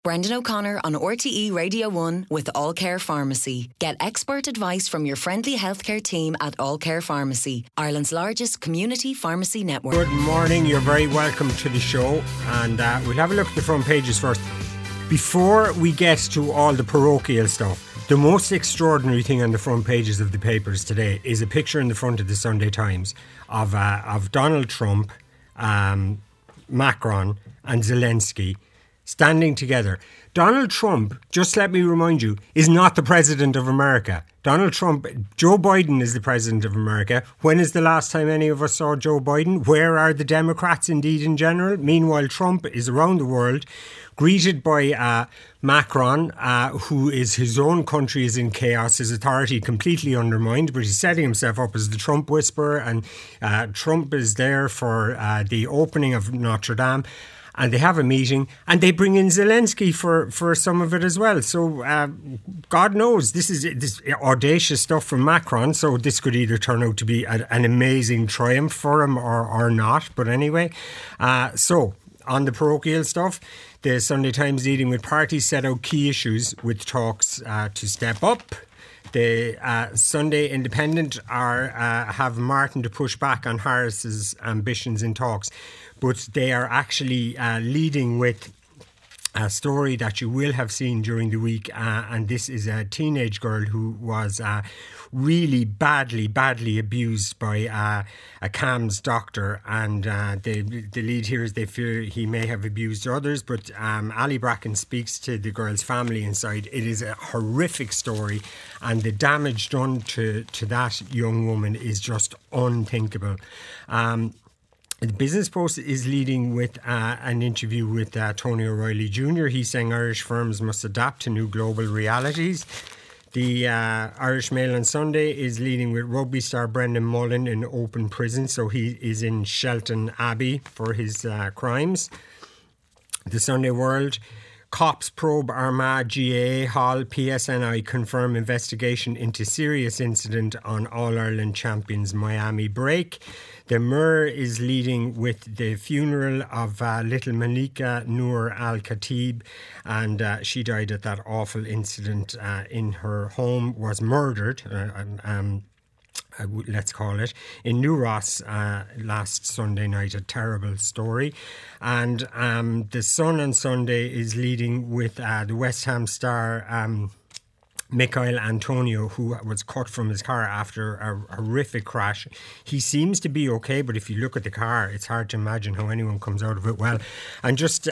Brendan O'Connor on RTE Radio 1 with All Care Pharmacy. Get expert advice from your friendly healthcare team at All Care Pharmacy, Ireland's largest community pharmacy network. Good morning, you're very welcome to the show, and we'll have a look at the front pages first. Before we get to all the parochial stuff, the most extraordinary thing on the front pages of the papers today is a picture in the front of the Sunday Times of Donald Trump, Macron and Zelensky standing together. Donald Trump, just let me remind you, is not the President of America. Donald Trump, Joe Biden is the President of America. When is the last time any of us saw Joe Biden? Where are the Democrats indeed in general? Meanwhile, Trump is around the world, greeted by Macron, who is his own country is in chaos, his authority completely undermined, but he's setting himself up as the Trump whisperer, and Trump is there for the opening of Notre Dame. And they have a meeting, and they bring in Zelensky for some of it as well. So God knows, this is this audacious stuff from Macron. So this could either turn out to be an amazing triumph for him or not. But anyway, so on the parochial stuff, the Sunday Times leading with parties set out key issues with talks to step up. The Sunday Independent have Martin to push back on Harris's ambitions in talks, but they are actually leading with a story that you will have seen during the week, and this is a teenage girl who was really badly abused by a CAMHS doctor, and the lead here is they fear he may have abused others, but Ali Bracken speaks to the girl's family inside. It is a horrific story, and the damage done to that young woman is just unthinkable. The Business Post is leading with an interview with Tony O'Reilly Jr. He's saying Irish firms must adapt to new global realities. The Irish Mail on Sunday is leading with rugby star Brendan Mullen in open prison. So he is in Shelton Abbey for his crimes. The Sunday World, cops probe Armagh GAA Hall. PSNI confirm investigation into serious incident on All-Ireland champions Miami break. The Mirror is leading with the funeral of little Malika Noor Al-Khatib, and she died at that awful incident in her home, was murdered, let's call it, in New Ross last Sunday night. A terrible story. And the Sun on Sunday is leading with the West Ham star Michael Antonio, who was cut from his car after a horrific crash. He seems to be okay, but if you look at the car, it's hard to imagine how anyone comes out of it well. And just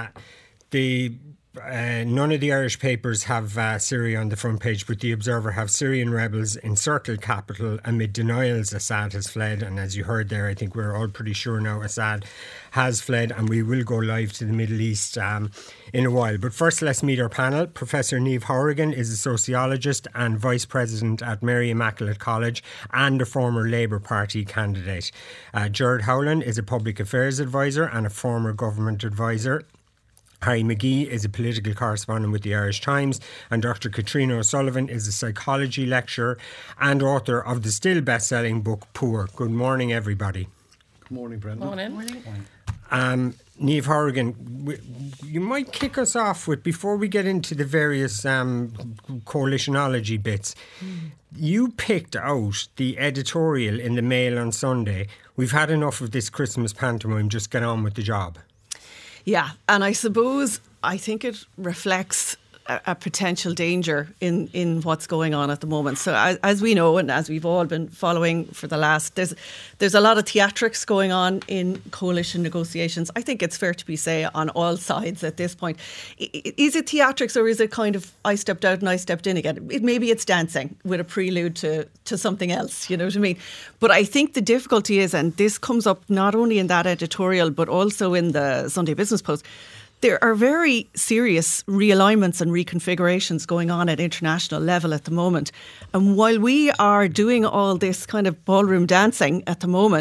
none of the Irish papers have Syria on the front page, but the Observer have Syrian rebels encircle capital amid denials Assad has fled. And as you heard there, I think we're all pretty sure now Assad has fled, and we will go live to the Middle East in a while. But first, let's meet our panel. Professor Niamh Hourigan is a sociologist and Vice President at Mary Immaculate College and a former Labour Party candidate. Gerard Howlin is a Public Affairs Advisor and a former Government Advisor. Harry McGee is a political correspondent with the Irish Times, and Dr. Katrina O'Sullivan is a psychology lecturer and author of the still best-selling book Poor. Good morning, everybody. Good morning, Brendan. Morning. Niamh Hourigan, you might kick us off with, before we get into the various coalitionology bits, you picked out the editorial in the Mail on Sunday. We've had enough of this Christmas pantomime, just get on with the job. Yeah, and I think it reflects a potential danger in what's going on at the moment. So as we know, and as we've all been following for the last, there's a lot of theatrics going on in coalition negotiations. I think it's fair to say on all sides at this point. Is it theatrics, or is it kind of I stepped out and I stepped in again? Maybe it's dancing with a prelude to something else, you know what I mean? But I think the difficulty is, and this comes up not only in that editorial but also in the Sunday Business Post, there are very serious realignments and reconfigurations going on at international level at the moment. And while we are doing all this kind of ballroom dancing at the moment,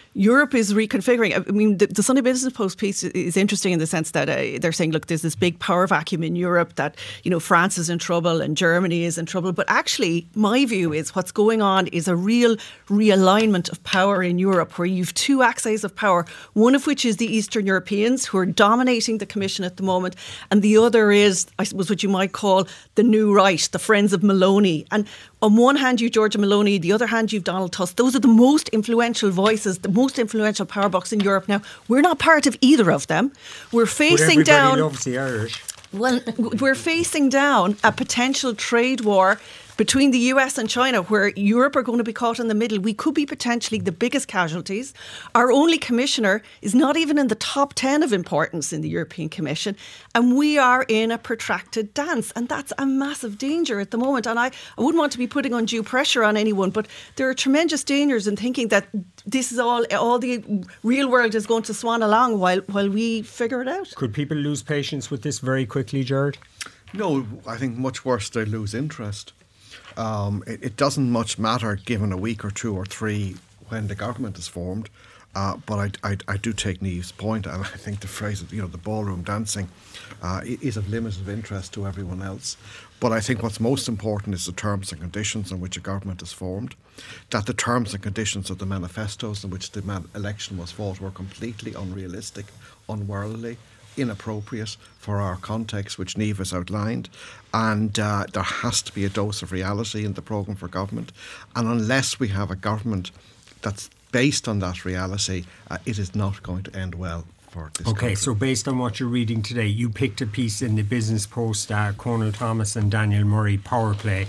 Europe is reconfiguring. I mean, the Sunday Business Post piece is interesting in the sense that they're saying, look, there's this big power vacuum in Europe, that, you know, France is in trouble and Germany is in trouble. But actually, my view is what's going on is a real realignment of power in Europe, where you've two axes of power, one of which is the Eastern Europeans, who are dominating the Commission at the moment, and the other is, I suppose, what you might call the new right, the friends of Meloni. And on one hand, you've Giorgia Meloni, the other hand, you've Donald Tusk. Those are the most influential voices, the most influential power blocks in Europe now. We're not part of either of them. We're facing down. Everybody loves the Irish. Well, we're facing down a potential trade war between the US and China, where Europe are going to be caught in the middle. We could be potentially the biggest casualties. Our only commissioner is not even in the top 10 of importance in the European Commission. And we are in a protracted dance. And that's a massive danger at the moment. And I wouldn't want to be putting undue pressure on anyone, but there are tremendous dangers in thinking that this is all the real world is going to swan along while we figure it out. Could people lose patience with this very quickly, Gerard? No, I think much worse, they lose interest. It doesn't much matter given a week or 2 or 3 when the government is formed. But I do take Niamh's point, and I think the phrase, you know, the ballroom dancing is of limited interest to everyone else. But I think what's most important is the terms and conditions on which a government is formed, that the terms and conditions of the manifestos in which the election was fought were completely unrealistic, unworldly, inappropriate for our context, which Niamh has outlined, and there has to be a dose of reality in the programme for government, and unless we have a government that's based on that reality, it is not going to end well for this country. So based on what you're reading today, you picked a piece in the Business Post, Conal Thomas and Daniel Murray, Power Play,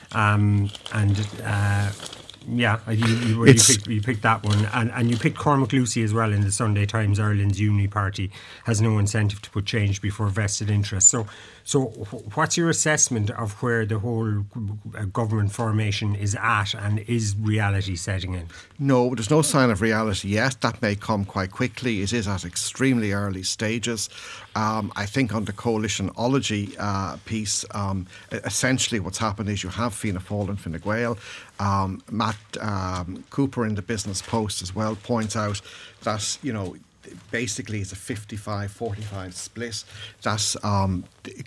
you picked that one, and you picked Cormac Lucy as well in the Sunday Times. Ireland's Uni Party has no incentive to put change before vested interest. So what's your assessment of where the whole government formation is at, and is reality setting in? No, there's no sign of reality yet. That may come quite quickly. It is at extremely early stages. I think on the coalitionology piece, essentially what's happened is you have Fianna Fáil and Fine Gael. Matt Cooper in the Business Post as well points out that, you know, basically it's a 55-45 split. That's, Fianna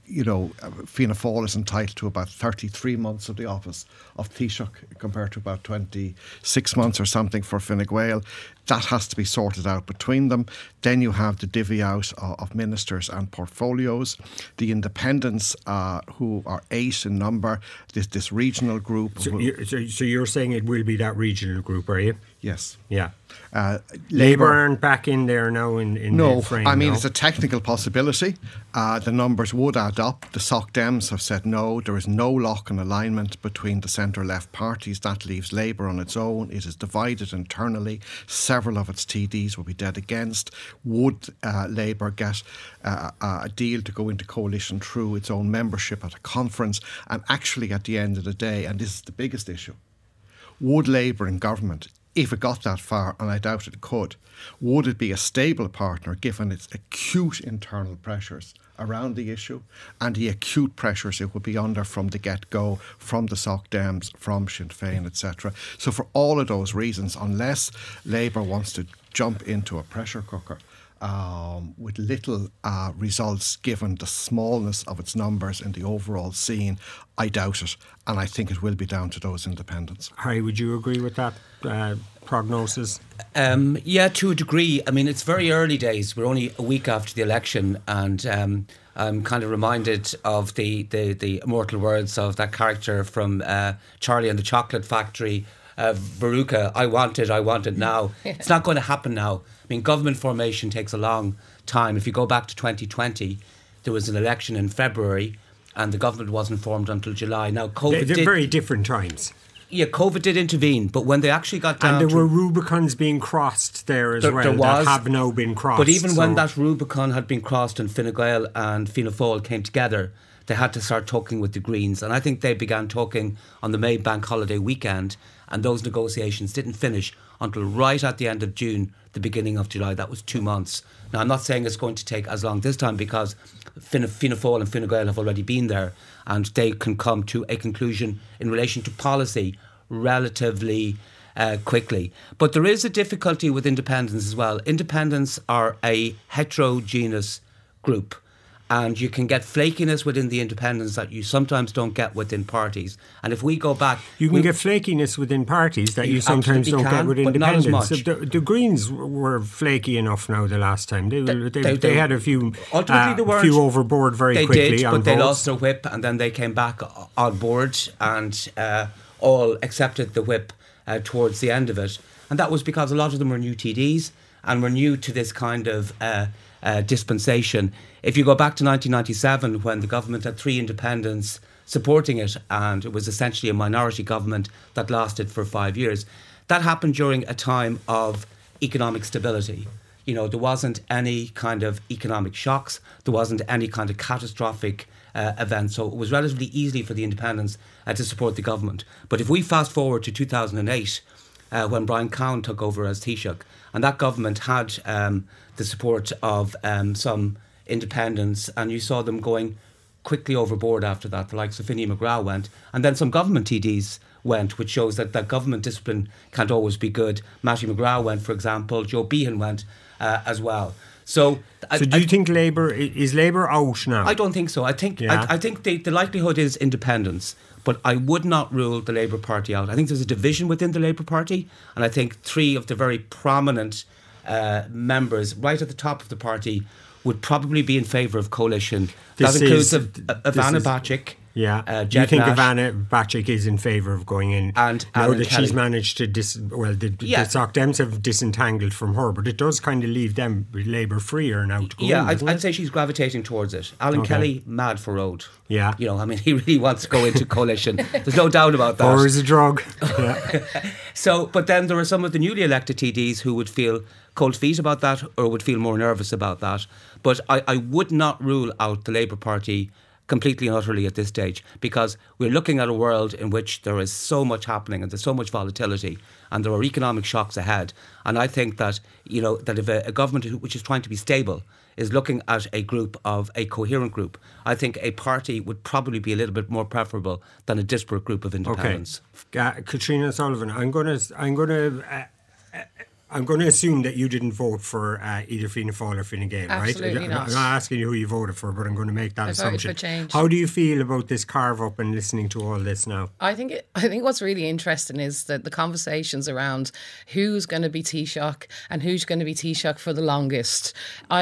Fáil is entitled to about 33 months of the office of Taoiseach compared to about 26 months or something for Fine Gael. That has to be sorted out between them. Then you have the divvy out of ministers and portfolios. The independents, who are 8 in number, this regional group. So you're saying it will be that regional group, are you? Yes. Yeah. Labour aren't back in there now in no, the frame. I mean, no? It's a technical possibility. The numbers would add up. The Soc Dems have said no. There is no lock and alignment between the centre-left parties. That leaves Labour on its own. It is divided internally. Several of its TDs will be dead against. Would Labour get a deal to go into coalition through its own membership at a conference? And actually, at the end of the day, and this is the biggest issue, would Labour in government, if it got that far, and I doubt it could, would it be a stable partner given its acute internal pressures around the issue and the acute pressures it would be under from the get-go, from the Soc Dems, from Sinn Féin, etc. So for all of those reasons, unless Labour wants to jump into a pressure cooker with little results given the smallness of its numbers in the overall scene, I doubt it, and I think it will be down to those independents. Harry, would you agree with that prognosis? Yeah, to a degree. I mean, it's very early days. We're only a week after the election, and I'm kind of reminded of the immortal words of that character from Charlie and the Chocolate Factory, Veruca, I want it now. It's not going to happen now. I mean, government formation takes a long time. If you go back to 2020, there was an election in February and the government wasn't formed until July. Now, COVID They're very different times. Yeah, COVID did intervene, but when they actually got down and there were Rubicons being crossed there as well that have now been crossed. But even when that Rubicon had been crossed and Fine Gael and Fianna Fáil came together, they had to start talking with the Greens. And I think they began talking on the May bank holiday weekend, and those negotiations didn't finish until right at the end of June, the beginning of July. That was 2 months. Now, I'm not saying it's going to take as long this time because Fianna Fáil and Fine Gael have already been there, and they can come to a conclusion in relation to policy relatively quickly. But there is a difficulty with independents as well. Independents are a heterogeneous group. And you can get flakiness within the independents that you sometimes don't get within parties. And if we go back... You can get flakiness within parties that you sometimes don't get with independents. Not as much. The Greens were flaky enough now the last time. They had a few overboard very quickly. They did, but they votes. lost their whip and then they came back on board and all accepted the whip towards the end of it. And that was because a lot of them were new TDs and were new to this kind of dispensation. If you go back to 1997, when the government had 3 independents supporting it, and it was essentially a minority government that lasted for 5 years, that happened during a time of economic stability. You know, there wasn't any kind of economic shocks, there wasn't any kind of catastrophic event, so it was relatively easy for the independents to support the government. But if we fast forward to 2008, when Brian Cowen took over as Taoiseach, and that government had the support of some independents, and you saw them going quickly overboard after that. The likes of Finney McGrath went, and then some government TDs went, which shows that government discipline can't always be good. Matthew McGrath went, for example. Joe Behan went as well. So do you think is Labour out now? I don't think so. I think the likelihood is independence, but I would not rule the Labour Party out. I think there's a division within the Labour Party, and I think 3 of the very prominent members right at the top of the party would probably be in favour of coalition. That includes Ivana Bacik. Yeah, Jed you think Nash, Ivana Bacik is in favour of going in? And now Alan that Kelly. She's managed to the Soc Dems have disentangled from her, but it does kind of leave them Labour freer now to go in, I'd say she's gravitating towards it. Alan Kelly, mad for road. Yeah. You know, I mean, he really wants to go into coalition. There's no doubt about that. Or is a drug. Yeah. So, but then there are some of the newly elected TDs who would feel cold feet about that or would feel more nervous about that. But I would not rule out the Labour Party completely and utterly at this stage, because we're looking at a world in which there is so much happening and there's so much volatility and there are economic shocks ahead. And I think that, you know, that if a government which is trying to be stable is looking at a coherent group, I think a party would probably be a little bit more preferable than a disparate group of independents. Okay. Katrina Sullivan, I'm going to assume that you didn't vote for either Fianna Fáil or Fine Gael, right? Absolutely not. I'm not asking you who you voted for, but I'm going to make that assumption. I voted for change. How do you feel about this carve up and listening to all this now? I think what's really interesting is that the conversations around who's going to be Taoiseach and who's going to be Taoiseach for the longest.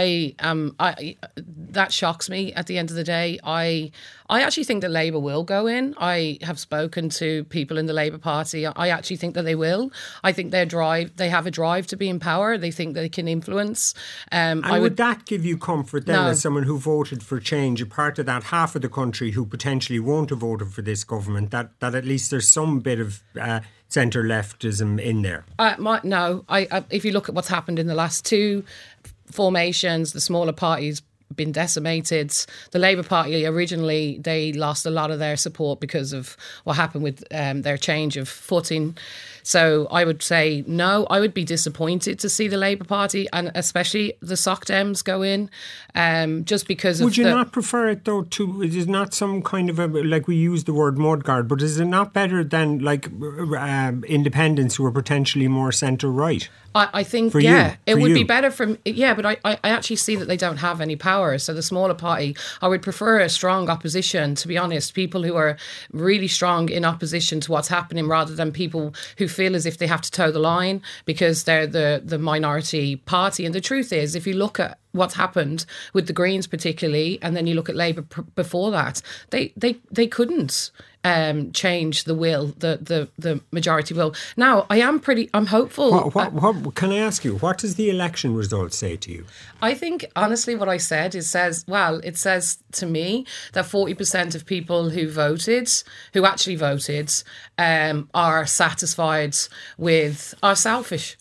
That shocks me at the end of the day. I actually think that Labour will go in. I have spoken to people in the Labour Party. I actually think that they will. I think they have a drive to be in power. They think they can influence. Would that give you comfort then, as someone who voted for change, a part of that half of the country who potentially won't have voted for this government, that at least there's some bit of centre-leftism in there? No. If you look at what's happened in the last 2 formations, the smaller parties been decimated. The Labour Party originally, they lost a lot of their support because of what happened with their change of footing. So I would say no. I would be disappointed to see the Labour Party and especially the Soc Dems go in, just because of. Would you not prefer it though? It is not some kind of like we use the word mudguard, but is it not better than like independents who are potentially more centre right? I think, it would be better from, but I actually see that they don't have any power. So the smaller party, I would prefer a strong opposition, to be honest, people who are really strong in opposition to what's happening rather than people who feel as if they have to toe the line because they're the minority party. And the truth is, if you look at what's happened with the Greens particularly, and then you look at Labour before that, they couldn't change the will, the majority will. Now, I'm hopeful. What can I ask you? What does the election result say to you? I think, honestly, what I said, it says to me that 40% of people who actually voted, are satisfied are selfish.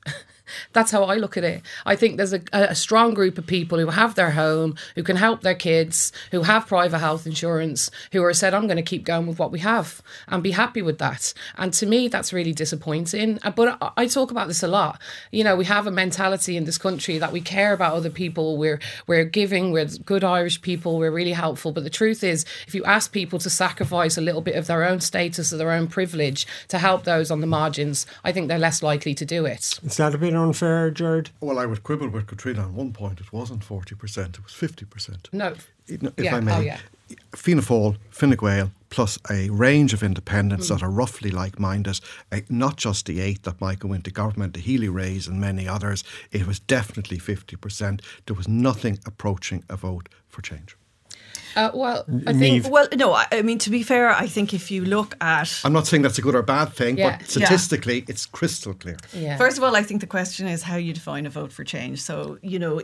That's how I look at it. I think there's a strong group of people who have their home, who can help their kids, who have private health insurance, who are said, I'm going to keep going with what we have and be happy with that. And to me, that's really disappointing. But I talk about this a lot. You know, we have a mentality in this country that we care about other people. We're giving, we're good Irish people, we're really helpful. But the truth is, if you ask people to sacrifice a little bit of their own status or their own privilege to help those on the margins, I think they're less likely to do it. Is that a bit unfair, Gerard? Well, I would quibble with Katrina on one point. It wasn't 40%, it was 50%. No. If I may. Fianna Fáil, Fine Gael, plus a range of independents that are roughly like-minded, not just the 8 that might go into government, the Healy-Raes and many others. It was definitely 50%. There was nothing approaching a vote for change. Well, I think... Well, no, I mean, to be fair, I think if you look at... I'm not saying that's a good or bad thing, but statistically, it's crystal clear. Yeah. First of all, I think the question is how you define a vote for change. So, you know,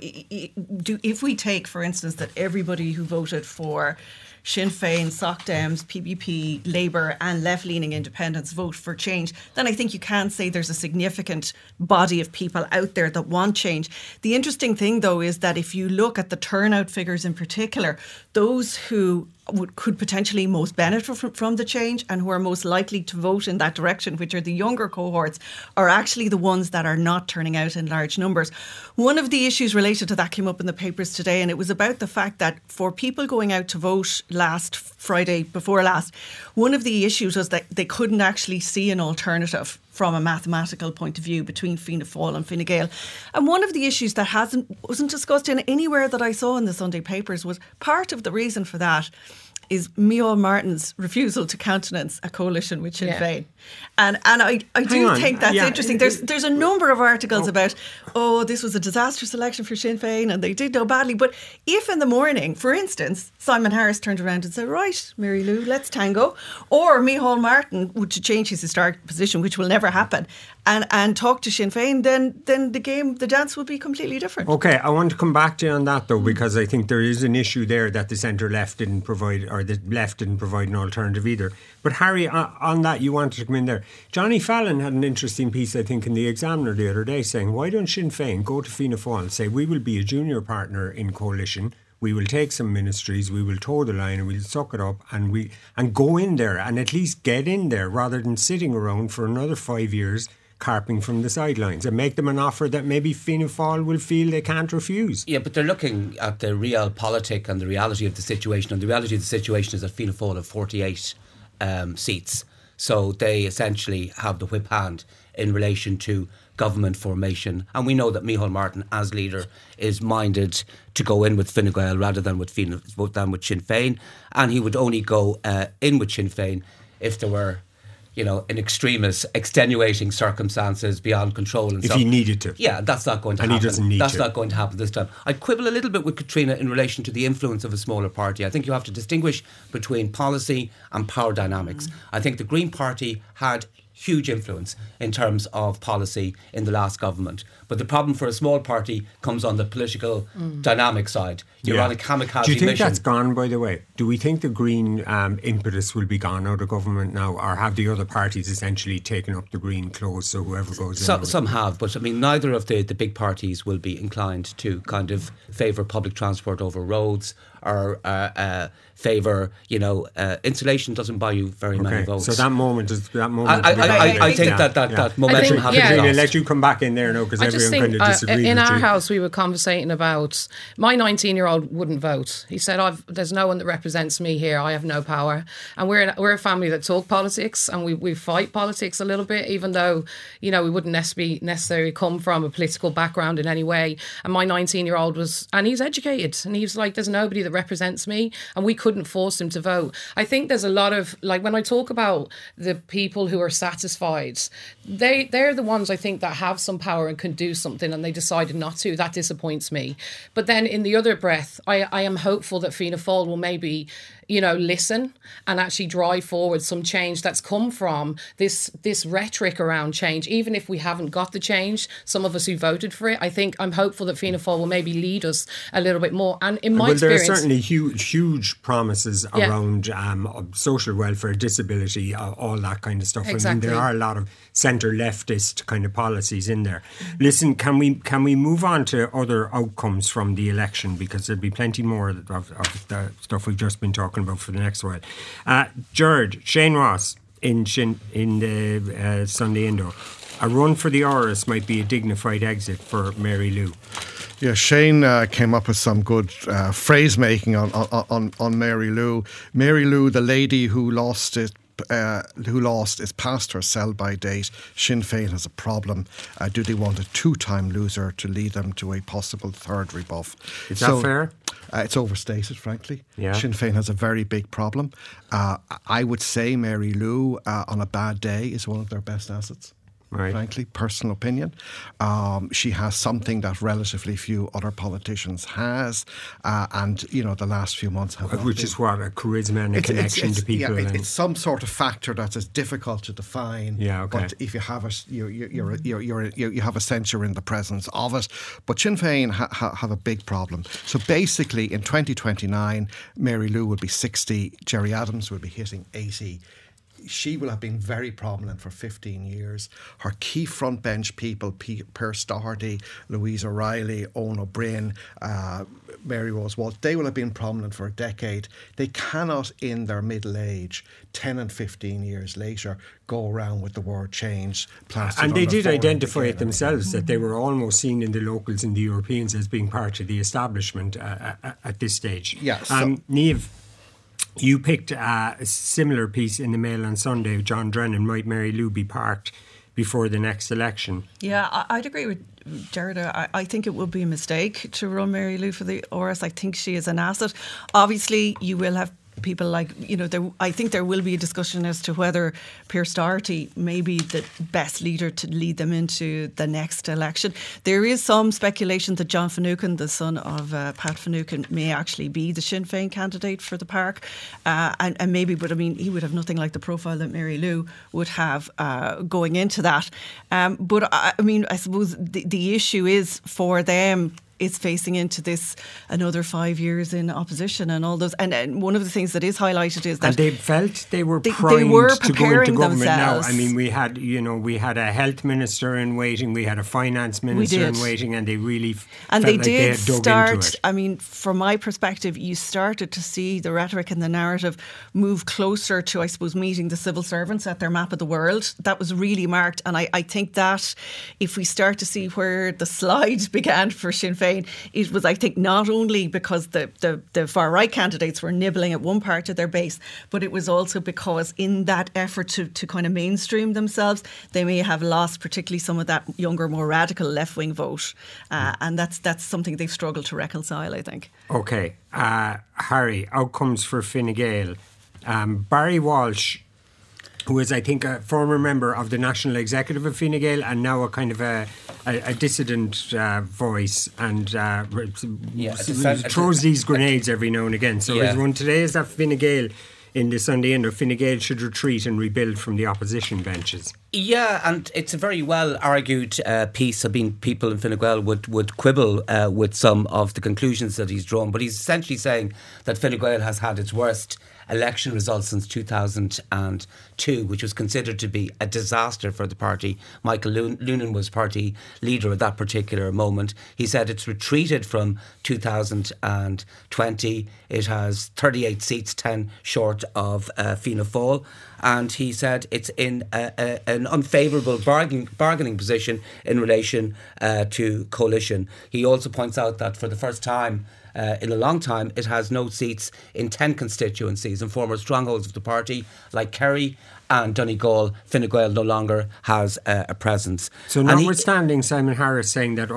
if we take, for instance, that everybody who voted for Sinn Féin, Soc Dems, PPP, Labour and left-leaning independents vote for change, then I think you can say there's a significant body of people out there that want change. The interesting thing, though, is that if you look at the turnout figures in particular, those who could potentially most benefit from the change and who are most likely to vote in that direction, which are the younger cohorts, are actually the ones that are not turning out in large numbers. One of the issues related to that came up in the papers today, and it was about the fact that for people going out to vote last Friday before last, one of the issues was that they couldn't actually see an alternative from a mathematical point of view between Fianna Fáil and Fine Gael. And one of the issues that wasn't discussed in anywhere that I saw in the Sunday papers was part of the reason for that is Micheál Martin's refusal to countenance a coalition with Sinn Féin. And I do think that's interesting. There's a number of articles about, this was a disastrous election for Sinn Féin and they did go badly. But if in the morning, for instance, Simon Harris turned around and said, right, Mary Lou, let's tango, or Micheál Martin would change his historic position, which will never happen, and talk to Sinn Féin, then the dance would be completely different. Okay, I want to come back to you on that though, because I think there is an issue there that the centre-left didn't provide, or the left didn't provide an alternative either. But Harry, on that, you wanted to come in there. Johnny Fallon had an interesting piece, I think, in the Examiner the other day saying, why don't Sinn Féin go to Fianna Fáil and say, we will be a junior partner in coalition, we will take some ministries, we will toe the line and we'll suck it up and go in there and at least get in there rather than sitting around for another 5 years carping from the sidelines, and make them an offer that maybe Fianna Fáil will feel they can't refuse. Yeah, but they're looking at the realpolitik and the reality of the situation, and the reality of the situation is that Fianna Fáil have 48 seats. So they essentially have the whip hand in relation to government formation. And we know that Micheál Martin, as leader, is minded to go in with Fine Gael rather than with Sinn Féin. And he would only go in with Sinn Féin if there were, in extenuating circumstances beyond control and if he needed to. Yeah, that's not going to happen. And he doesn't need That's to. not going to happen this time. I quibble a little bit with Katrina in relation to the influence of a smaller party. I think you have to distinguish between policy and power dynamics. I think the Green Party had huge influence in terms of policy in the last government. But the problem for a small party comes on the political dynamic side. You're on a kamikaze mission. Do you think that's gone, by the way? Do we think the Green impetus will be gone out of government now, or have the other parties essentially taken up the Green clothes, so whoever goes in? Some have, but I mean, neither of the big parties will be inclined to kind of favour public transport over roads or favour, insulation doesn't buy you very many votes. So that moment is that moment. I think that momentum has been lost. Let you come back in there now, because everyone kind of disagrees in with our you. house we were conversating about my 19-year-old wouldn't vote. He said, there's no one that represents me here, I have no power. And we're a family that talk politics, and we fight politics a little bit, even though we wouldn't necessarily come from a political background in any way. And my 19-year-old and he's educated, and he was like, there's nobody that represents me, and we couldn't force him to vote. I think there's a lot of, like, when I talk about the people who are satisfied, they're the ones I think that have some power and can do something, and they decided not to. That disappoints me. But then in the other breath, I am hopeful that Fianna Fáil will maybe listen and actually drive forward some change that's come from this rhetoric around change. Even if we haven't got the change, some of us who voted for it, I'm hopeful that Fianna Fáil will maybe lead us a little bit more. And in my experience, there are certainly huge promises around social welfare, disability, all that kind of stuff. Exactly. I mean, there are a lot of centre leftist kind of policies in there. Listen, can we move on to other outcomes from the election, because there'll be plenty more of the stuff we've just been talking about for the next while. Gerard, Shane Ross in the Sunday Indo. A run for the Áras might be a dignified exit for Mary Lou. Yeah, Shane came up with some good phrase making on Mary Lou. Mary Lou, the lady who lost is past her sell-by date. Sinn Féin has a problem. Do they want a 2-time loser to lead them to a possible third rebuff? Is that fair? It's overstated, frankly. Yeah. Sinn Féin has a very big problem. I would say Mary Lou, on a bad day, is one of their best assets. Right. Frankly, personal opinion. She has something that relatively few other politicians has, and the last few months have. Which is what, a charisma and a connection to people. Yeah, it's some sort of factor that is difficult to define. Yeah, okay. But if you have it, you have a sense you're in the presence of it. But Sinn Féin have a big problem. So basically, in 2029, Mary Lou will be 60, Gerry Adams will be hitting 80. She will have been very prominent for 15 years. Her key front bench people, Pearse Doherty, Louise O'Reilly, Owen O'Brien, Mary Rose Walsh, they will have been prominent for a decade. They cannot, in their middle age, 10 and 15 years later, go around with the word change plastered and on they their did forehead identify again it themselves, that they were almost seen in the locals and the Europeans as being part of the establishment at this stage. Yeah, Niamh, you picked a similar piece in the Mail on Sunday. John Drennan, might Mary Lou be parked before the next election? Yeah, I'd agree with Gerard. I think it would be a mistake to run Mary Lou for the Áras. I think she is an asset. Obviously, you will have people like, I think there will be a discussion as to whether Pearse Doherty may be the best leader to lead them into the next election. There is some speculation that John Finucane, the son of Pat Finucane, may actually be the Sinn Féin candidate for the park. And maybe, but I mean, he would have nothing like the profile that Mary Lou would have going into that. But I mean, I suppose the issue is for them is facing into this another 5 years in opposition and all those. And one of the things that is highlighted is that... And they felt they were primed to go into government themselves. now. I mean, we had a health minister in waiting, we had a finance minister in waiting, and they really felt like they had dug into it. I mean, from my perspective, you started to see the rhetoric and the narrative move closer to, I suppose, meeting the civil servants at their map of the world. That was really marked. And I think that if we start to see where the slide began for Sinn Féin, it was, I think, not only because the far right candidates were nibbling at one part of their base, but it was also because in that effort to kind of mainstream themselves, they may have lost particularly some of that younger, more radical left-wing vote. And that's something they've struggled to reconcile, I think. OK. Harry, outcomes for Fine Gael. Barry Walsh, who is, I think, a former member of the National Executive of Fine Gael and now a kind of a dissident voice, and throws these grenades every now and again. So his one today is that Fine Gael in the Sunday Indo, Fine Gael should retreat and rebuild from the opposition benches. Yeah, and it's a very well argued piece. I mean, people in Fine Gael would quibble with some of the conclusions that he's drawn, but he's essentially saying that Fine Gael has had its worst election results since 2002, which was considered to be a disaster for the party. Michael Noonan was party leader at that particular moment. He said it's retreated from 2020. It has 38 seats, 10 short of Fianna Fáil. And he said it's in an unfavourable bargaining position in relation to coalition. He also points out that for the first time in a long time, it has no seats in 10 constituencies and former strongholds of the party like Kerry and Donegal. Fine Gael no longer has a presence. So notwithstanding Simon Harris saying that,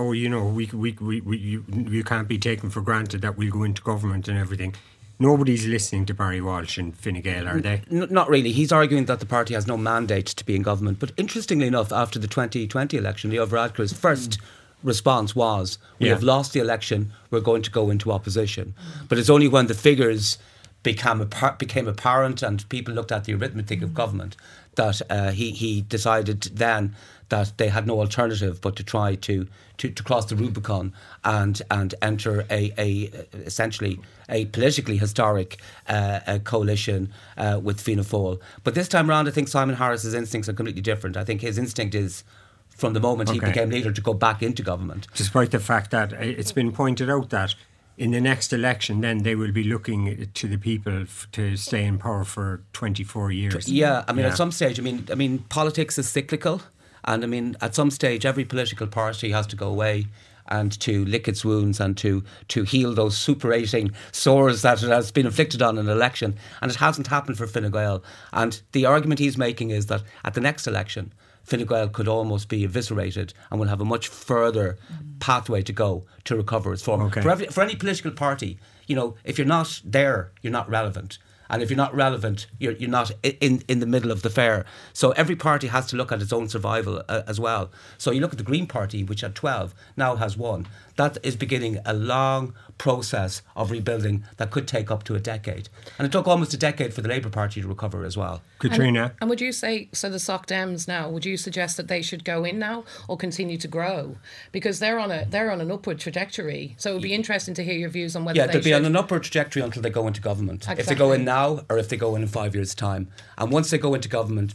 you can't be taken for granted that we'll go into government and everything, nobody's listening to Barry Walsh in Fine Gael, are they? Not really. He's arguing that the party has no mandate to be in government. But interestingly enough, after the 2020 election, Leo Varadkar's first response was, we have lost the election, we're going to go into opposition. But it's only when the figures became apparent, and people looked at the arithmetic of government, that he decided then that they had no alternative but to try to cross the Rubicon and enter essentially a politically historic coalition with Fianna Fáil. But this time around, I think Simon Harris's instincts are completely different. I think his instinct is, from the moment he became leader, to go back into government. Despite the fact that it's been pointed out that in the next election, then they will be looking to the people to stay in power for 24 years. Yeah, I mean, at some stage, I mean, politics is cyclical. And I mean, at some stage, every political party has to go away and to lick its wounds and to heal those suppurating sores that it has been inflicted on an election. And it hasn't happened for Fine Gael. And the argument he's making is that at the next election, Fine Gael could almost be eviscerated and will have a much further pathway to go to recover its form. Okay. For any political party, you know, if you're not there, you're not relevant. And if you're not relevant, you're not in the middle of the fair. So every party has to look at its own survival as well. So you look at the Green Party, which had 12, now has 1. That is beginning a long process of rebuilding that could take up to a decade. And it took almost a decade for the Labour Party to recover as well. Katrina? And would you say, so the Soc Dems now, would you suggest that they should go in now or continue to grow? Because they're on an upward trajectory. So it would be interesting to hear your views on whether they should. Yeah, they'll be on an upward trajectory until they go into government. Exactly. If they go in now or if they go in 5 years' time. And once they go into government,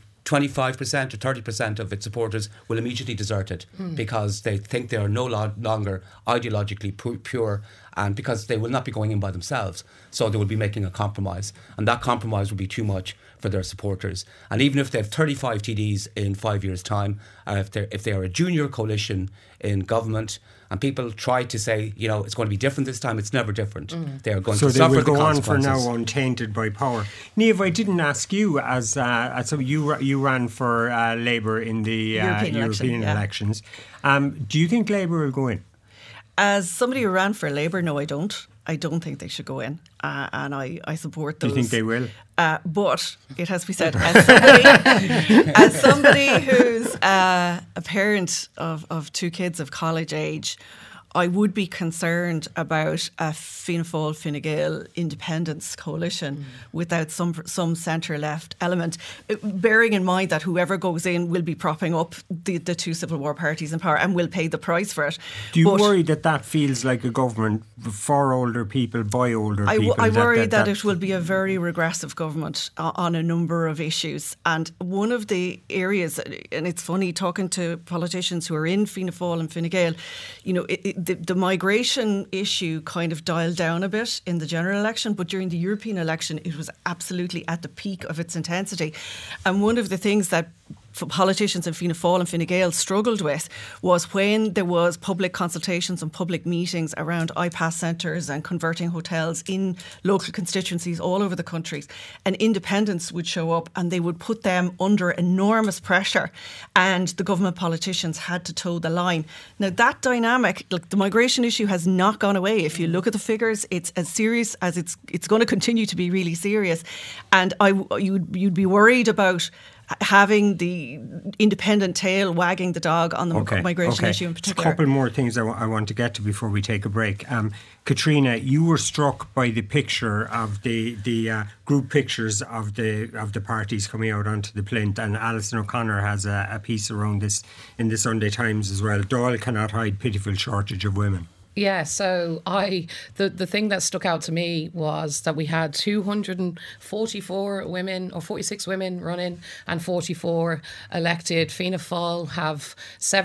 25% or 30% of its supporters will immediately desert it because they think they are no longer ideologically pure, and because they will not be going in by themselves. So they will be making a compromise, and that compromise will be too much for their supporters. And even if they have 35 TDs in 5 years' time, if they are a junior coalition in government, and people try to say, you know, it's going to be different this time, it's never different. They are going to suffer the consequences. So they will go on for now untainted by power. Niamh, I didn't ask you, so you ran for Labour in the European elections. Do you think Labour will go in? As somebody who ran for Labour, no, I don't. I don't think they should go in, and I support those. Do you think they will? But it has to be said, as somebody who's a parent of 2 kids of college age, I would be concerned about a Fianna Fáil, Fine Gael independence coalition without some centre-left element, bearing in mind that whoever goes in will be propping up the 2 Civil War parties in power and will pay the price for it. Do you worry that feels like a government for older people, by older people? I worry that it will be a very regressive government on a number of issues. And one of the areas, and it's funny talking to politicians who are in Fianna Fáil and Fine Gael, you know, the migration issue kind of dialed down a bit in the general election, but during the European election, it was absolutely at the peak of its intensity. And one of the things that politicians in Fianna Fáil and Fine Gael struggled with was when there was public consultations and public meetings around iPass centres and converting hotels in local constituencies all over the country, and independents would show up and they would put them under enormous pressure, and the government politicians had to toe the line. Now that dynamic, like the migration issue, has not gone away. If you look at the figures, it's as serious as it's going to continue to be really serious, and you'd be worried about having the independent tail wagging the dog on the migration issue in particular. A couple more things I want to get to before we take a break. Katrina, you were struck by the picture of the group pictures of the parties coming out onto the plinth, and Alison O'Connor has a piece around this in the Sunday Times as well. Dáil cannot hide pitiful shortage of women. Yeah, so the thing that stuck out to me was that we had 244 women or 46 women running and 44 elected. Fianna Fáil have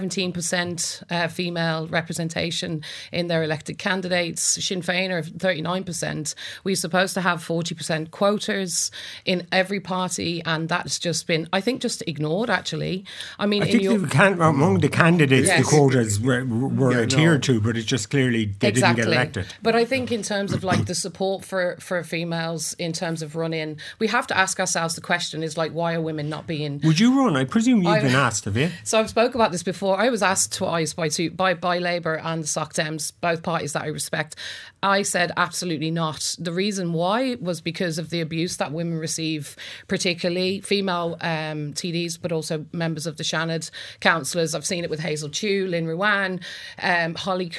17% female representation in their elected candidates. Sinn Féin are 39%. We're supposed to have 40% quotas in every party, and that's just been, I think, just ignored, actually. I mean, among the candidates, yes, the quotas were adhered to, but it's just clearly they didn't get elected. But I think in terms of like the support for females in terms of running, we have to ask ourselves the question is like, why are women not being... Would you run? I presume you've been asked, have you? So I've spoke about this before. I was asked twice by Labour and the Soc Dems, both parties that I respect. I said absolutely not. The reason why was because of the abuse that women receive, particularly female TDs, but also members of the Seanad councillors. I've seen it with Hazel Chu, Lynn Ruane, Holly Kearns, who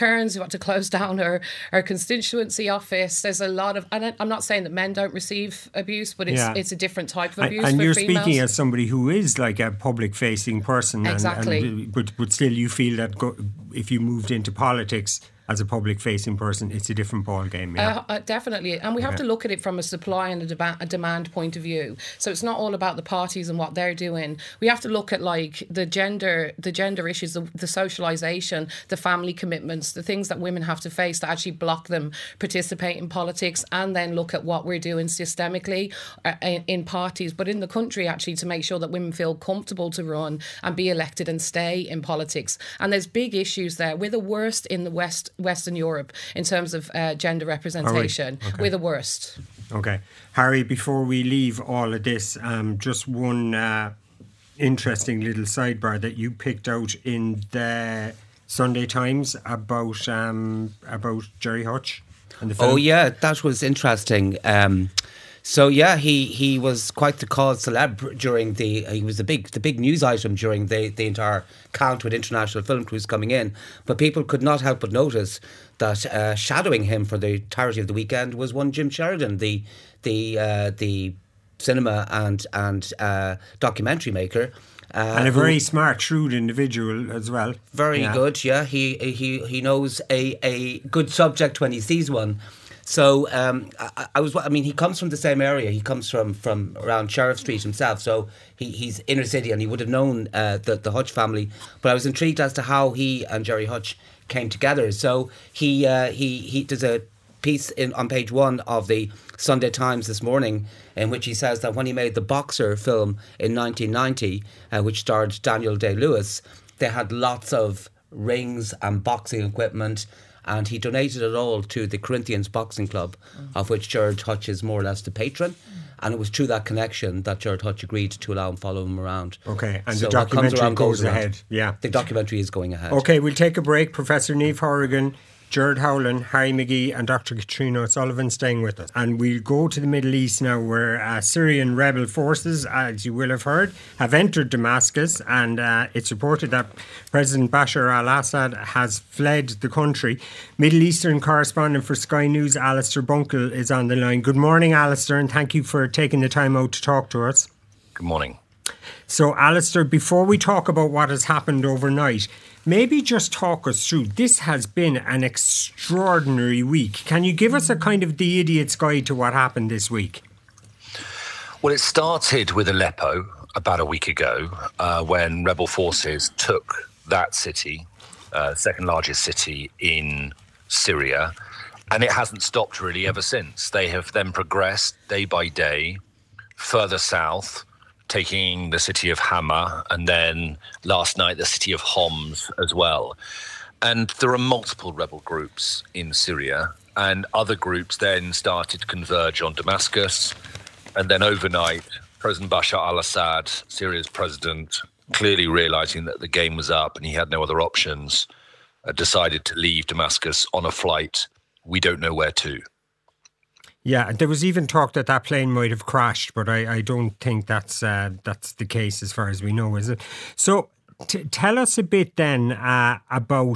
to close down her constituency office. There's a lot of, and I'm not saying that men don't receive abuse, but it's a different type of abuse. And for you're females. Speaking as somebody who is like a public-facing person, exactly. But still, you feel that if you moved into politics as a public-facing person, it's a different ball game. Yeah, definitely. And we have to look at it from a supply and a demand point of view. So it's not all about the parties and what they're doing. We have to look at like the gender issues, the socialisation, the family commitments, the things that women have to face that actually block them participate in politics, and then look at what we're doing systemically in parties, but in the country actually, to make sure that women feel comfortable to run and be elected and stay in politics. And there's big issues there. We're the worst in the Western Europe in terms of gender representation. Oh, right. Okay. We're the worst. Okay. Harry, before we leave all of this, just one interesting little sidebar that you picked out in the Sunday Times about Gerry Hutch and the film. Oh yeah, that was interesting. So yeah, he was quite the cause celeb during he was the big news item during the entire count with international film crews coming in. But people could not help but notice that shadowing him for the entirety of the weekend was one Jim Sheridan, the cinema and documentary maker. And a very smart, shrewd individual as well. Very good, yeah. He knows a good subject when he sees one. So he comes from the same area. He comes from around Sheriff Street himself. So he's inner city, and he would have known the Hutch family. But I was intrigued as to how he and Gerry Hutch came together. So he does a piece on page 1 of the Sunday Times this morning, in which he says that when he made the Boxer film in 1990, which starred Daniel Day-Lewis, they had lots of rings and boxing equipment, and he donated it all to the Corinthians Boxing Club, of which Gerard Hutch is more or less the patron. And it was through that connection that Gerard Hutch agreed to allow him follow him around. Okay, and so the documentary goes around. ahead. Yeah, the documentary is going ahead. Okay, we'll take a break. Professor Niamh Hourigan, Gerard Howlin, Harry McGee and Dr. Katrina O'Sullivan staying with us. And we'll go to the Middle East now, where Syrian rebel forces, as you will have heard, have entered Damascus, and it's reported that President Bashar al-Assad has fled the country. Middle Eastern correspondent for Sky News, Alistair Bunkle, is on the line. Good morning, Alistair, and thank you for taking the time out to talk to us. Good morning. So, Alistair, before we talk about what has happened overnight, maybe just talk us through. This has been an extraordinary week. Can you give us a kind of the idiot's guide to what happened this week? Well, it started with Aleppo about a week ago when rebel forces took that city, second largest city in Syria, and it hasn't stopped really ever since. They have then progressed day by day further south, taking the city of Hama, and then last night the city of Homs as well. And there are multiple rebel groups in Syria, and other groups then started to converge on Damascus. And then overnight, President Bashar al-Assad, Syria's president, clearly realizing that the game was up and he had no other options, decided to leave Damascus on a flight. We don't know where to. Yeah, there was even talk that that plane might have crashed, but I don't think that's the case as far as we know, is it? So tell us a bit then about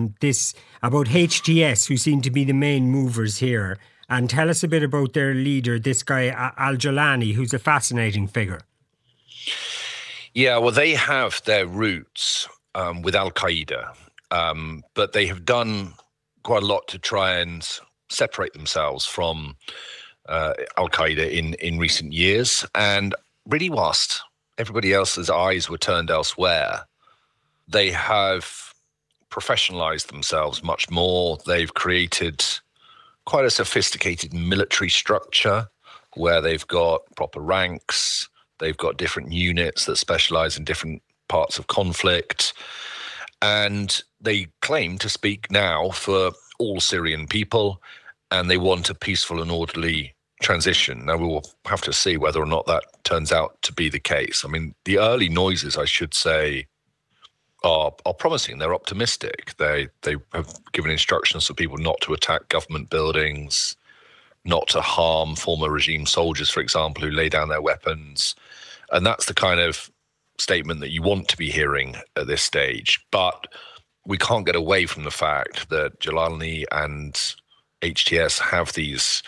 HTS, who seem to be the main movers here, and tell us a bit about their leader, this guy Al-Jolani, who's a fascinating figure. Yeah, well, they have their roots with Al-Qaeda, but they have done quite a lot to try and separate themselves from Al-Qaeda in recent years. And really, whilst everybody else's eyes were turned elsewhere, they have professionalized themselves much more. They've created quite a sophisticated military structure where they've got proper ranks, they've got different units that specialize in different parts of conflict, and they claim to speak now for all Syrian people, and they want a peaceful and orderly transition. Now, we will have to see whether or not that turns out to be the case. I mean, the early noises, I should say, are promising. They're optimistic. They have given instructions for people not to attack government buildings, not to harm former regime soldiers, for example, who lay down their weapons. And that's the kind of statement that you want to be hearing at this stage. But we can't get away from the fact that Jalali and HTS have these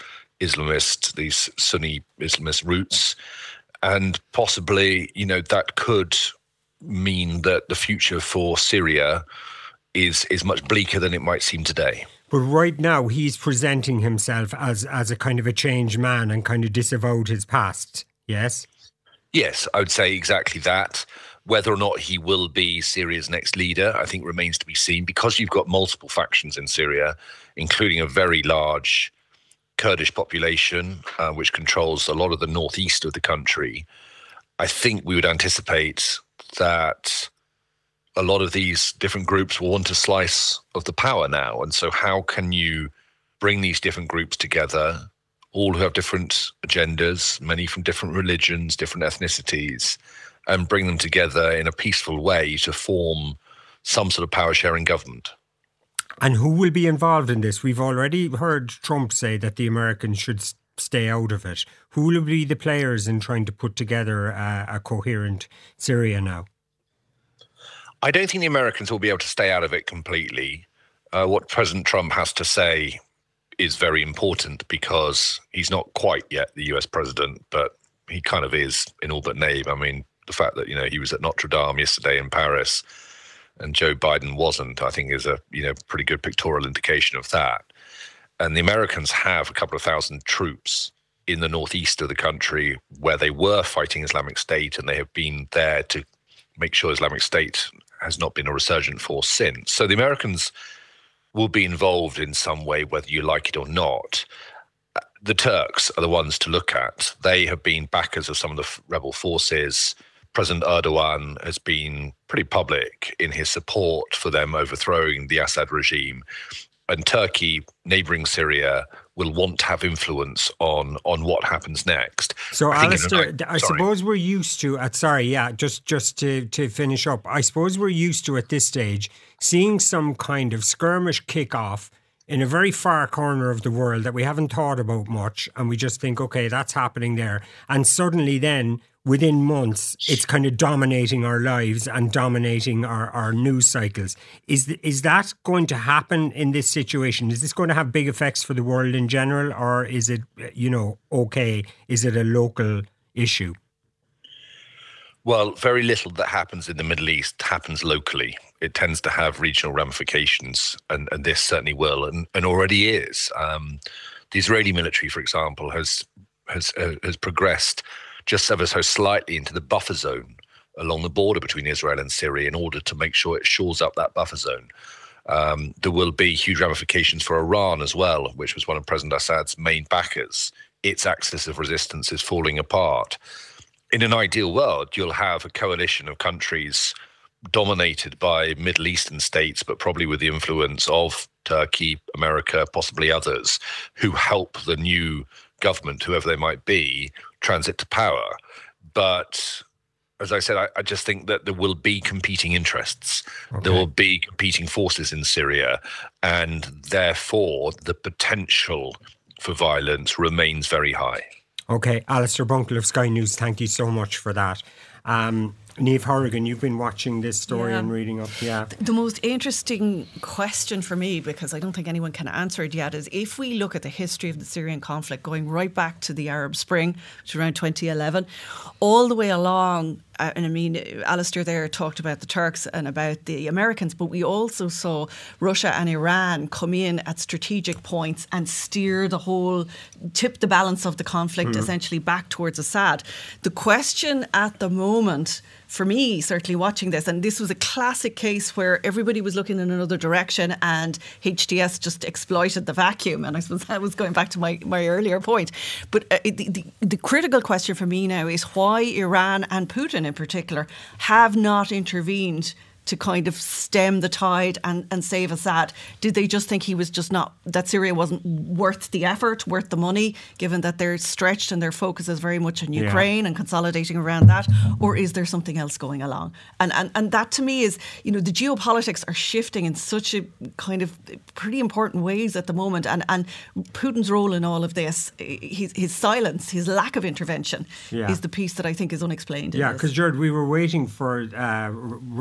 Sunni Islamist roots, and possibly, that could mean that the future for Syria is much bleaker than it might seem today. But right now, he's presenting himself as a kind of a changed man and kind of disavowed his past, yes? Yes, I would say exactly that. Whether or not he will be Syria's next leader, I think remains to be seen, because you've got multiple factions in Syria, including a very large Kurdish population, which controls a lot of the northeast of the country. I think we would anticipate that a lot of these different groups will want a slice of the power now. And so how can you bring these different groups together, all who have different agendas, many from different religions, different ethnicities, and bring them together in a peaceful way to form some sort of power-sharing government? And who will be involved in this? We've already heard Trump say that the Americans should stay out of it. Who will be the players in trying to put together a coherent Syria now? I don't think the Americans will be able to stay out of it completely. What President Trump has to say is very important, because he's not quite yet the US president, but he kind of is in all but name. I mean, the fact that, he was at Notre Dame yesterday in Paris and Joe Biden wasn't, I think is a pretty good pictorial indication of that. And the Americans have a couple of thousand troops in the northeast of the country where they were fighting Islamic State, and they have been there to make sure Islamic State has not been a resurgent force since. So the Americans will be involved in some way, whether you like it or not. The Turks are the ones to look at. They have been backers of some of the rebel forces. President Erdogan has been pretty public in his support for them overthrowing the Assad regime. And Turkey, neighbouring Syria, will want to have influence on what happens next. So, Alistair, I suppose we're used to, just to finish up, I suppose we're used to at this stage seeing some kind of skirmish kick off in a very far corner of the world that we haven't thought about much, and we just think, okay, that's happening there. And suddenly then, within months, it's kind of dominating our lives and dominating our news cycles. Is that going to happen in this situation? Is this going to have big effects for the world in general, or is it, okay, is it a local issue? Well, very little that happens in the Middle East happens locally. It tends to have regional ramifications, and this certainly will, and already is. The Israeli military, for example, has progressed just ever so slightly into the buffer zone along the border between Israel and Syria in order to make sure it shores up that buffer zone. There will be huge ramifications for Iran as well, which was one of President Assad's main backers. Its axis of resistance is falling apart. In an ideal world, you'll have a coalition of countries dominated by Middle Eastern states, but probably with the influence of Turkey, America, possibly others, who help the new government, whoever they might be, transit to power. But as I said, I just think that there will be competing interests. Okay. There will be competing forces in Syria, and therefore the potential for violence remains very high. Okay, Alistair Bunkle of Sky News, thank you so much for that. Niamh Horrigan, you've been watching this story and reading up. Yeah. The most interesting question for me, because I don't think anyone can answer it yet, is if we look at the history of the Syrian conflict going right back to the Arab Spring, which was around 2011, all the way along. And I mean, Alistair there talked about the Turks and about the Americans, but we also saw Russia and Iran come in at strategic points and steer the whole, tip the balance of the conflict essentially back towards Assad. The question at the moment, for me, certainly watching this, and this was a classic case where everybody was looking in another direction and HTS just exploited the vacuum. And I suppose that was going back to my earlier point. But the critical question for me now is why Iran and Putin in particular have not intervened to kind of stem the tide and save Assad. Did they just think he was just not, that Syria wasn't worth the effort, worth the money, given that they're stretched and their focus is very much on Ukraine and consolidating around that? Or is there something else going along? And that to me is, the geopolitics are shifting in such a kind of pretty important ways at the moment. And Putin's role in all of this, his silence, his lack of intervention is the piece that I think is unexplained. Yeah, because Jared, we were waiting for Russian planes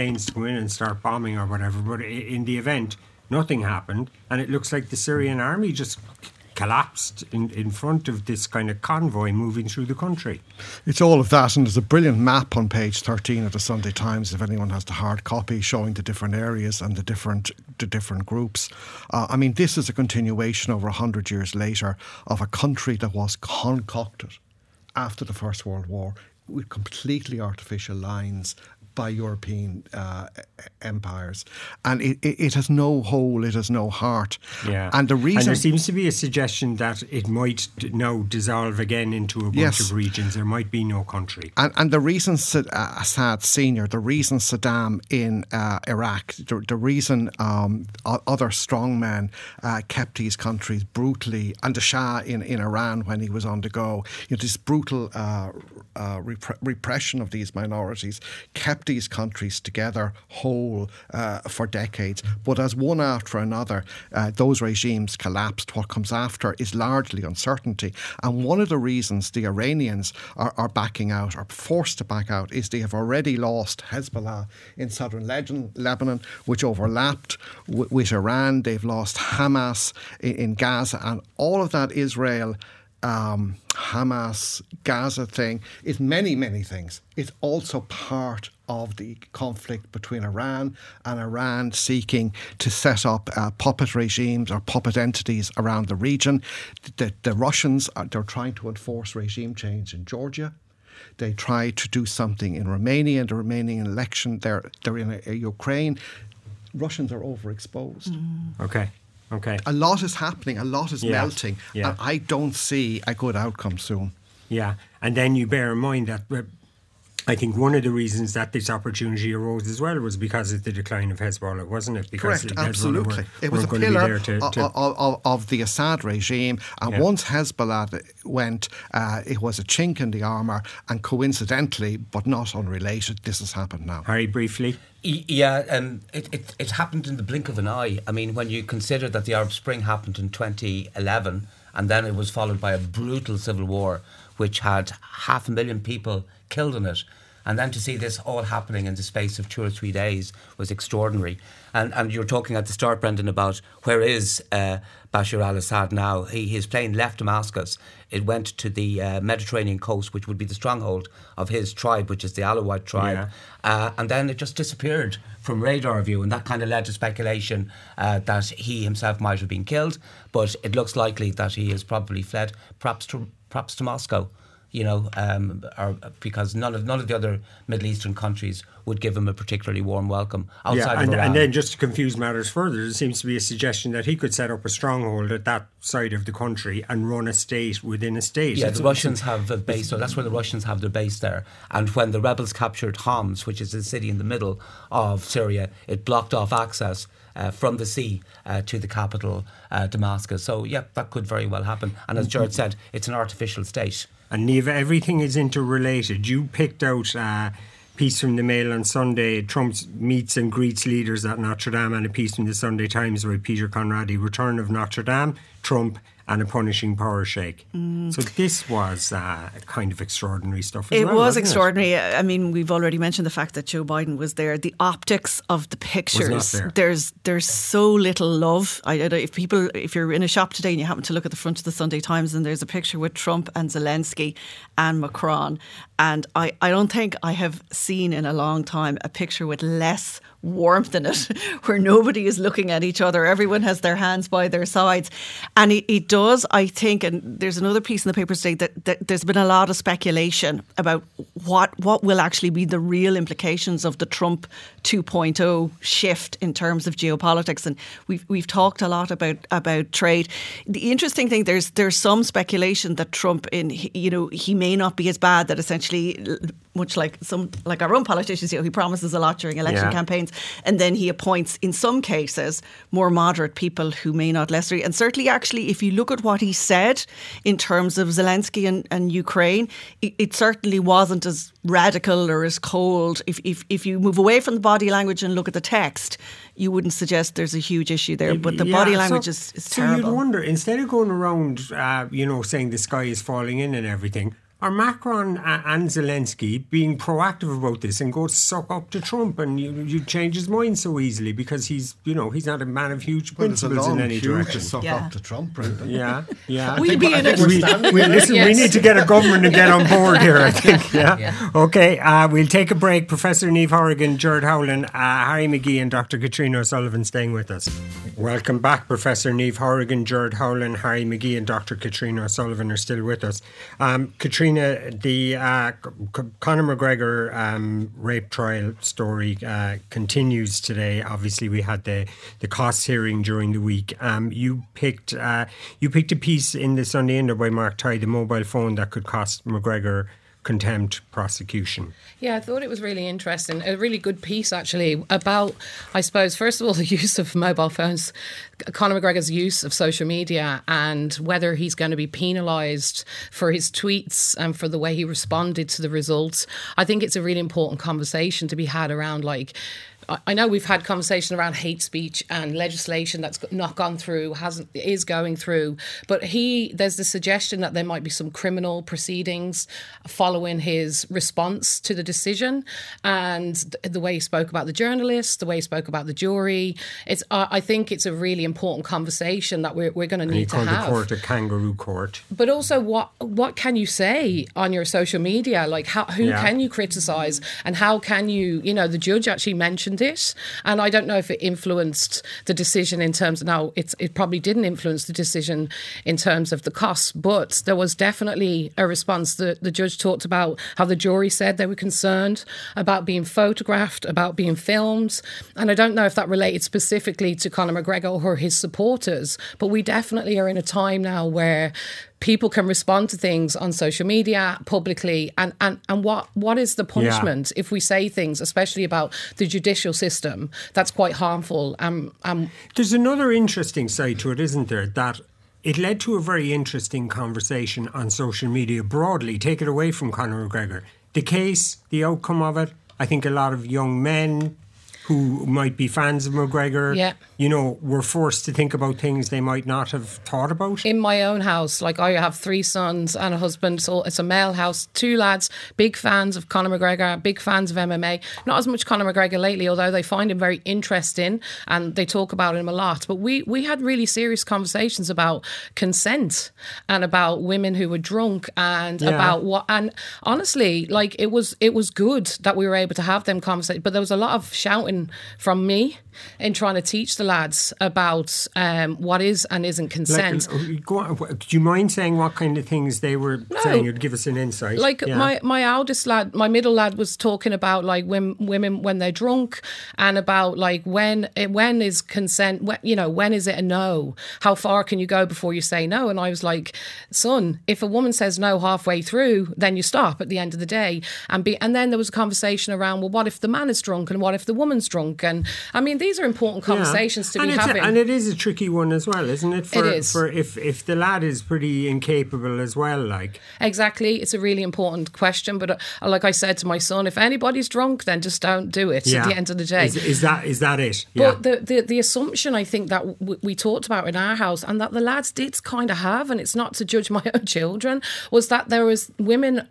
planes to go in and start bombing or whatever. But in the event, nothing happened, and it looks like the Syrian army just collapsed in front of this kind of convoy moving through the country. It's all of that, and there's a brilliant map on page 13 of the Sunday Times, if anyone has the hard copy, showing the different areas and the different groups. I mean, this is a continuation over 100 years later of a country that was concocted after the First World War with completely artificial lines by European empires, and it has no whole, it has no heart. Yeah, and the reason, and there seems to be a suggestion that it might now dissolve again into a bunch of regions. There might be no country. And the reason Assad Senior, the reason Saddam in Iraq, the reason other strongmen kept these countries brutally, and the Shah in Iran when he was on the go, this brutal repression of these minorities kept these countries together whole for decades. But as one after another, those regimes collapsed. What comes after is largely uncertainty. And one of the reasons the Iranians are backing out, are forced to back out, is they have already lost Hezbollah in southern Lebanon, which overlapped with Iran. They've lost Hamas in Gaza, and all of that Israel Hamas, Gaza thing is many, many things. It's also part of the conflict between Iran and Iran seeking to set up puppet regimes or puppet entities around the region. The Russians, they're trying to enforce regime change in Georgia. They try to do something in Romania, the Romanian election. They're in Ukraine. Russians are overexposed. Okay. A lot is happening, a lot is melting, and I don't see a good outcome soon. Yeah, and then you bear in mind that I think one of the reasons that this opportunity arose as well was because of the decline of Hezbollah, wasn't it? Because correct, absolutely. It was a pillar of the Assad regime, and once Hezbollah went, it was a chink in the armour, and coincidentally, but not unrelated, this has happened now. Harry, briefly. Yeah, it happened in the blink of an eye. I mean, when you consider that the Arab Spring happened in 2011, and then it was followed by a brutal civil war, which had 500,000 people killed in it. And then to see this all happening in the space of 2 or 3 days was extraordinary. And you were talking at the start, Brendan, about where is Bashar al-Assad now. His plane left Damascus. It went to the Mediterranean coast, which would be the stronghold of his tribe, which is the Alawite tribe. And then it just disappeared from radar view. And that kind of led to speculation that he himself might have been killed. But it looks likely that he has probably fled, perhaps to Moscow. Because none of the other Middle Eastern countries would give him a particularly warm welcome outside of Iran. And then just to confuse matters further, there seems to be a suggestion that he could set up a stronghold at that side of the country and run a state within a state. Yeah, the Russians have a base, so that's where the Russians have their base there. And when the rebels captured Homs, which is a city in the middle of Syria, it blocked off access from the sea to the capital, Damascus. So, yeah, that could very well happen. And as Gerard said, it's an artificial state. And Niamh, everything is interrelated. You picked out a piece from the Mail on Sunday, Trump meets and greets leaders at Notre Dame, and a piece from the Sunday Times by Peter Conradi, Return of Notre Dame, Trump and a punishing power shake. So this was kind of extraordinary stuff as well. It was extraordinary. I mean, we've already mentioned the fact that Joe Biden was there. The optics of the pictures, there's so little love. I don't know if you're in a shop today and you happen to look at the front of the Sunday Times and there's a picture with Trump and Zelensky and Macron, and I don't think I have seen in a long time a picture with less warmth in it, where nobody is looking at each other. Everyone has their hands by their sides. And it does, I think, and there's another piece in the paper today that there's been a lot of speculation about what will actually be the real implications of the Trump 2.0 shift in terms of geopolitics. And we've talked a lot about trade. The interesting thing, there's some speculation that Trump, he may not be as bad, that essentially, much like our own politicians, he promises a lot during election campaigns, and then he appoints, in some cases, more moderate people who may not necessarily. And certainly, actually, if you look at what he said in terms of Zelensky and Ukraine, it certainly wasn't as radical or as cold. If you move away from the body language and look at the text, you wouldn't suggest there's a huge issue there. But the body language is terrible. So you'd wonder, instead of going around, saying the sky is falling in and everything, are Macron and Zelensky being proactive about this and go suck up to Trump, and you change his mind so easily because he's not a man of huge principles in any direction. Suck up to Trump, Brendan. Yeah. We'll be in it. We need to get a government to get on board here, I think. Yeah. Okay, we'll take a break. Professor Niamh Hourigan, Gerard Howlin, Harry McGee and Dr. Katrina O'Sullivan staying with us. Welcome back. Professor Niamh Hourigan, Gerard Howlin, Harry McGee and Dr. Katrina O'Sullivan are still with us. Katrina, the Conor McGregor rape trial story continues today. Obviously, we had the costs hearing during the week. You picked a piece in the Sunday Indo by Mark Tighe, the mobile phone that could cost McGregor contempt prosecution. Yeah, I thought it was really interesting. A really good piece, actually, about, I suppose, first of all, the use of mobile phones, Conor McGregor's use of social media, and whether he's going to be penalised for his tweets and for the way he responded to the results. I think it's a really important conversation to be had around, like, I know we've had conversation around hate speech and legislation that's not gone through, is going through, but there's the suggestion that there might be some criminal proceedings following his response to the decision, and the way he spoke about the journalists, the way he spoke about the jury. I think it's a really important conversation that we're going to need to have. He called the court a kangaroo court. But also, what can you say on your social media? Like, who can you criticise, and how can you? The judge actually mentioned it, and I don't know if it influenced the decision in terms of, now it probably didn't influence the decision in terms of the costs, but there was definitely a response. The judge talked about how the jury said they were concerned about being photographed, about being filmed, and I don't know if that related specifically to Conor McGregor or his supporters, but we definitely are in a time now where people can respond to things on social media publicly, and what is the punishment if we say things, especially about the judicial system, that's quite harmful. There's another interesting side to it, isn't there, that it led to a very interesting conversation on social media broadly. Take it away from Conor McGregor. The case, the outcome of it, I think a lot of young men who might be fans of McGregor, were forced to think about things they might not have thought about. In my own house, like, I have 3 sons and a husband, so it's a male house, 2 lads, big fans of Conor McGregor, big fans of MMA. Not as much Conor McGregor lately, although they find him very interesting and they talk about him a lot. But we had really serious conversations about consent and about women who were drunk and about what. And honestly, like, it was good that we were able to have them conversations. But there was a lot of shouting from me in trying to teach the lads about what is and isn't consent. Do you mind saying what kind of things they were saying? You'd give us an insight. Like, my eldest lad, my middle lad, was talking about, like, women when they're drunk, and about, like, when is consent, when is it a no? How far can you go before you say no? And I was like, son, if a woman says no halfway through, then you stop at the end of the day. And then there was a conversation around, well, what if the man is drunk and what if the woman's drunk? And I mean, these are important conversations to be having. And it is a tricky one as well, isn't it? It is. For if the lad is pretty incapable as well, like. Exactly. It's a really important question. But like I said to my son, if anybody's drunk, then just don't do it at the end of the day. Is that it? Yeah. But the assumption, I think, that we talked about in our house, and that the lads did kind of have, and it's not to judge my own children, was that there was women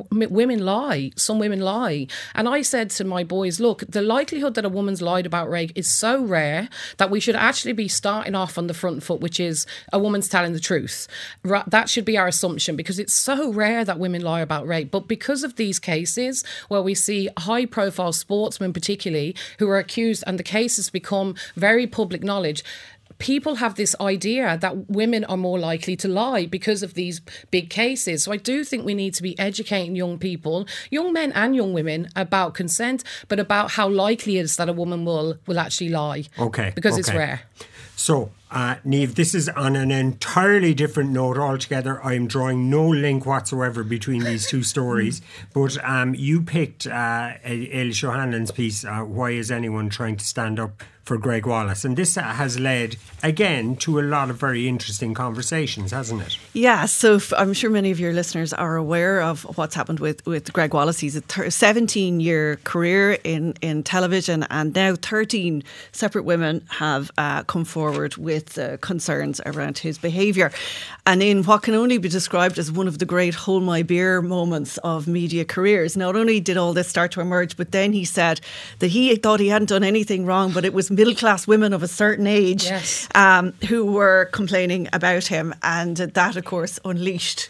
lie. Some women lie. And I said to my boys, look, the likelihood that a woman's lied about rape is so rare that we should actually be starting off on the front foot, which is a woman's telling the truth. That should be our assumption, because it's so rare that women lie about rape. But because of these cases where we see high profile sportsmen particularly who are accused, and the cases become very public knowledge, people have this idea that women are more likely to lie because of these big cases. So I do think we need to be educating young people, young men and young women, about consent, but about how likely it is that a woman will actually lie. Okay. Because it's rare. So, Niamh, this is on an entirely different note altogether. I'm drawing no link whatsoever between these two stories. But you picked Eilish O'Hanlon's piece, Why is Anyone Trying to Stand Up for Greg Wallace. And this has led, again, to a lot of very interesting conversations, hasn't it? Yeah, so I'm sure many of your listeners are aware of what's happened with Greg Wallace. He's a 17-year career in television, and now 13 separate women have come forward with concerns around his behaviour. And in what can only be described as one of the great hold my beer moments of media careers, not only did all this start to emerge, but then he said that he thought he hadn't done anything wrong, but it was middle-class women of a certain age who were complaining about him, and that, of course, unleashed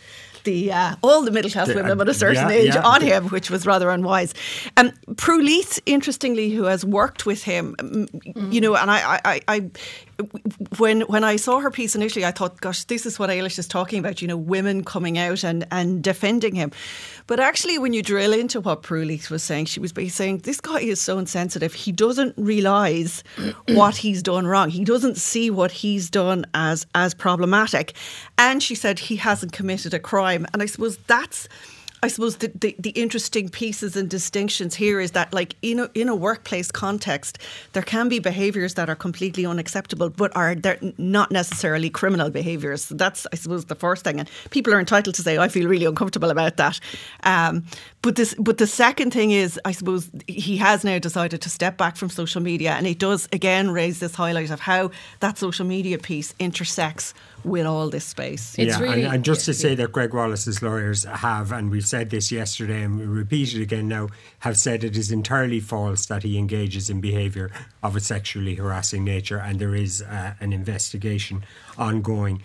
all the middle-class women at a certain age on him, which was rather unwise. Prue Leith, interestingly, who has worked with him, you know, and I when I saw her piece initially, I thought, gosh, this is what Eilish is talking about, you know, women coming out and defending him. But actually, when you drill into what Prue Leith was saying, she was basically saying, this guy is so insensitive. He doesn't realise what he's done wrong. He doesn't see what he's done as problematic. And she said he hasn't committed a crime. And I suppose that's... the interesting pieces and distinctions here is that, like, in a workplace context, there can be behaviours that are completely unacceptable, but they're not necessarily criminal behaviours. So that's, I suppose, the first thing. And people are entitled to say, I feel really uncomfortable about that. But the second thing is, I suppose, he has now decided to step back from social media, and it does again raise this highlight of how that social media piece intersects with all this space. And just to say that Greg Wallace's lawyers have, and we've said this yesterday and we repeat it again now, have said it is entirely false that he engages in behaviour of a sexually harassing nature, and there is an investigation ongoing.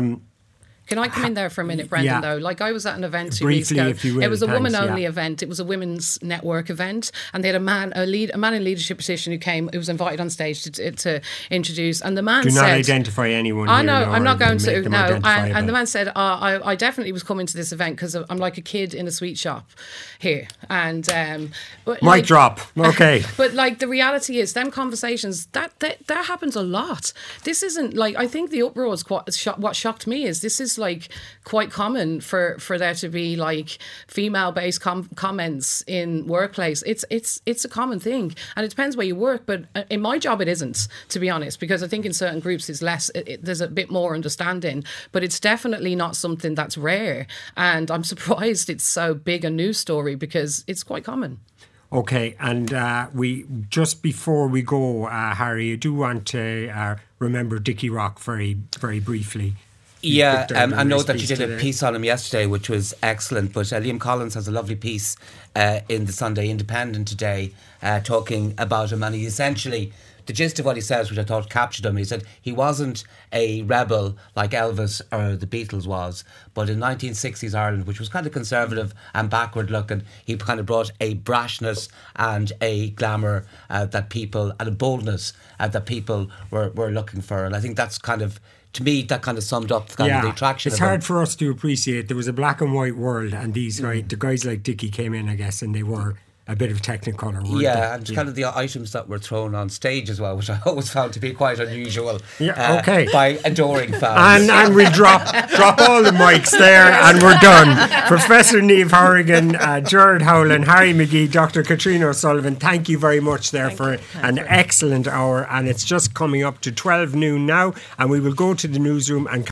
Can I come in there for a minute, Brendan, though? Like, I was at an event 2 Briefly, weeks ago. if you will. It was a woman-only event. It was a women's network event. And they had a man in leadership position who was invited on stage to introduce. And the man said... Do not identify anyone I here. know, I'm not going to. No. And the man said, I definitely was coming to this event because I'm like a kid in a sweet shop here. And... Mic drop. Okay. But, like, the reality is, them conversations, that happens a lot. This isn't, like... I think the uproar is what shocked me is this is, like, quite common for there to be, like, female-based comments in workplace. It's a common thing, and it depends where you work. But in my job, it isn't, to be honest, because I think in certain groups it's less. There's a bit more understanding, but it's definitely not something that's rare. And I'm surprised it's so big a news story because it's quite common. Okay, and we just before we go, Harry, I do want to remember Dickie Rock very, very briefly. Yeah, I know that you did a piece on him yesterday, which was excellent, but Liam Collins has a lovely piece in the Sunday Independent today talking about him, and he essentially, the gist of what he says, which I thought captured him, he said he wasn't a rebel like Elvis or the Beatles was, but in 1960s Ireland, which was kind of conservative and backward looking, he kind of brought a brashness and a glamour that people, and a boldness that people were looking for. And I think that's kind of, to me, that kind of summed up the attraction. It's hard for us to appreciate. There was a black and white world, and these the guys like Dickie came in, I guess, and they were a bit of Technicolor. And kind of the items that were thrown on stage as well, which I always found to be quite unusual. By adoring fans. And we'll drop all the mics there, and we're done. Professor Niamh Horrigan, Gerard Howlin, Harry McGee, Dr. Katrina O'Sullivan, thank you very much there for an excellent hour. And it's just coming up to 12 noon now, and we will go to the newsroom and